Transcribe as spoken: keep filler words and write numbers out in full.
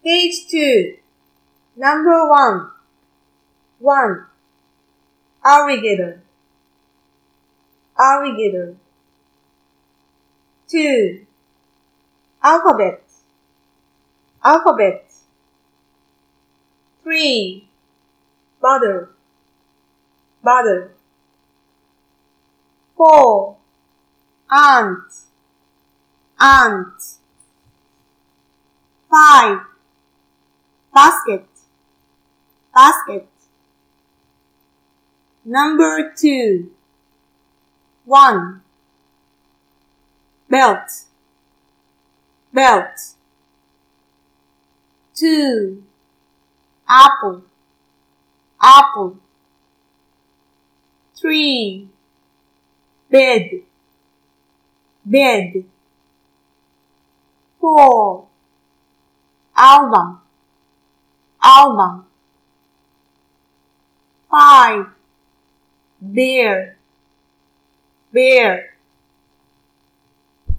Page two. Number one. One. Alligator. Alligator. Two. Alphabet. Alphabet. Three. Butter. Butter. Four. Ant. Ant. Five. Basket. Basket. Number two. One. Belt. Belt. Two. Apple. Apple. Three. Bed. Bed. Four. Album. Album. Five. Bear. Bear.